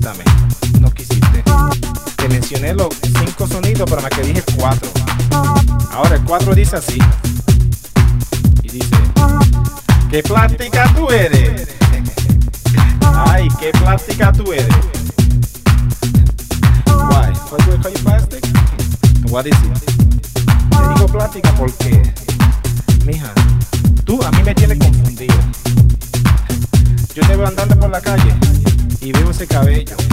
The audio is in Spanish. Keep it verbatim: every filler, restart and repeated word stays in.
Suéltame, no quisiste. Te mencioné los cinco sonidos, pero me que dije cuatro. Ahora el cuatro dice así. Y dice: ¿qué plástica tú eres? Ay, ¿qué plástica tú eres? Why? Why do I call you plastic? What is it? Te digo plástica porque, mija, tú a mí me tienes confundido. Yo te veo andando por la calle y veo ese cabello.